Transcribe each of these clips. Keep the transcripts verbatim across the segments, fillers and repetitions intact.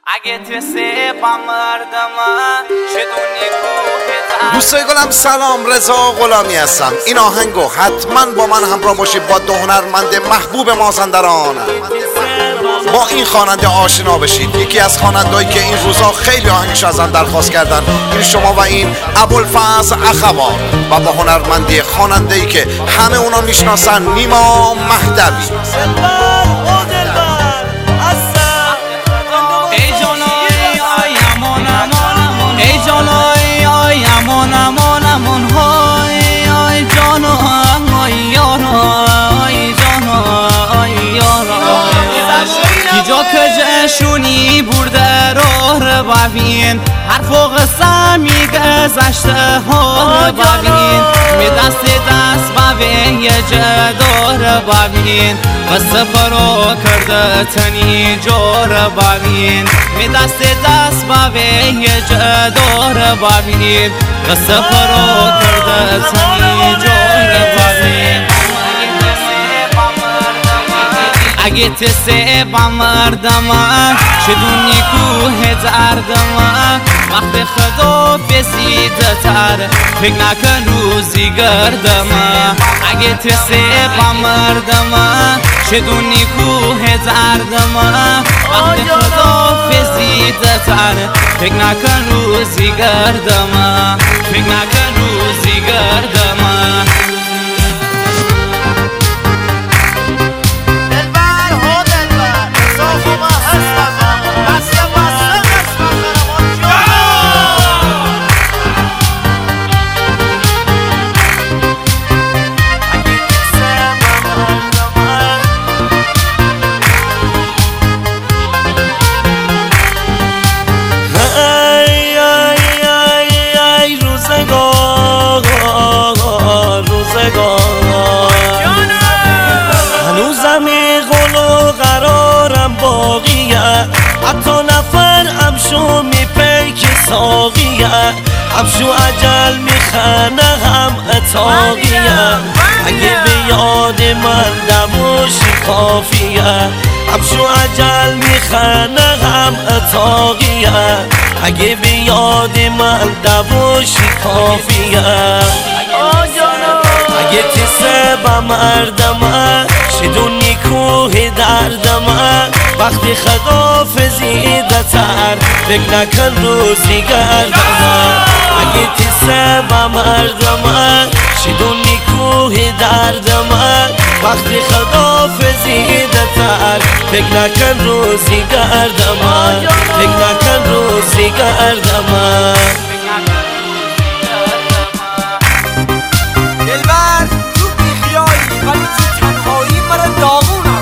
اگه تسه بمردم شدونی کوه دوستای گلم سلام، رضا غلامی هستم. این آهنگو حتما با من همراه باشید با دو هنرمند محبوب مازندران. با این خواننده آشنا بشید، یکی از خوانندهایی که این روزا خیلی آهنگش ازم درخواست کردن، این شما و این ابوالفضل اخوان، و با هنرمندی خواننده‌ای که همه اونا میشناسن، نیما مهدوی. شونی برده راه رو ببین، هر فوق سمی گذشته ها رو ببین، می دست دست ببین یه جدا رو ببین، قصه فرا کرده تنی جا رو ببین، می دست دست ببین یه جدا رو ببین، قصه فرا کرده تنی جا رو ببین. اگه تسه بمردم شدونی کوه دردم، وقت خدا فسیده تر فکر نکن روزی گردم. اگه تسه بمردم شدونی کوه دردم، وقت خدا فسیده تر فکر نکن روزی گردم، فکر نکن روزی گردم. حتی نفر امشو میپیک ساقیه، همشو عجل میخنه هم اتاقیه، اگه به یاد من دموشی کافیه، همشو عجل میخنه هم اتاقیه، اگه به یاد من دموشی کافیه. اگه تسه بمردم شدونی کوه دردم، وقتی خدا فزیده تر فکر نکن روزی گردم. اگه تسه بمردم شدونی کوه دردم، وقتی خدا فزیده تر فکر نکن روزی گردم، فکر نکن روزی گردم. دلبر تو بیخیالی ولی تو تنهایی مرا داغونم.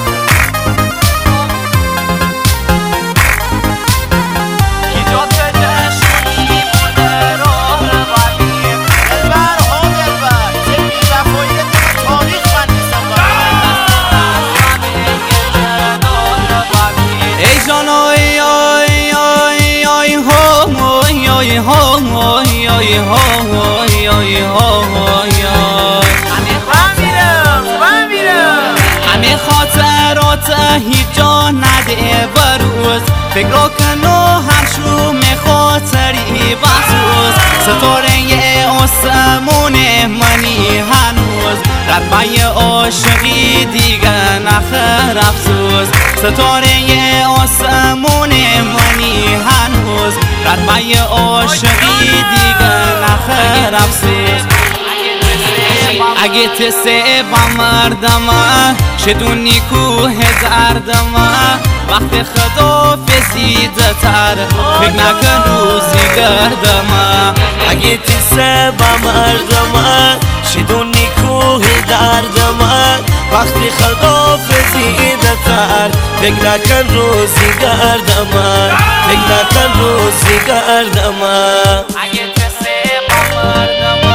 همه خاطرات هیچ جا نده بروز، فکر کن و همشوم خاطری بسوز، ستاره آسمون منی هنوز، رتبه عاشقی دیگه نخر افسوز، ستاره آسمون منی هنوز، رتبه عاشقی دیگه نخر افسوز. اگه تسه بمردم شدونی کوه دردم، وقت خدا فسیده تر فکر نکن روزی گردم. اگه تسه بمردم شدونی کوه دردم، وقتی خدا فسیده تر فکر نکن روزی گردم، فکر نکن روزی گردم. اگه تسه بمردم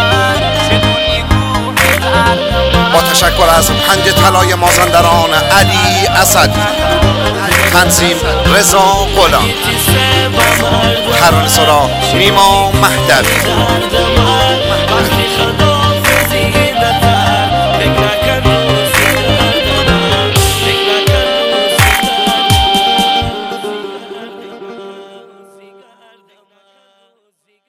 با تشکر از پنج طلای مازندران علی اسدی، تنظیم رضا غلامی، ترانه‌سرا نیما مهدوی.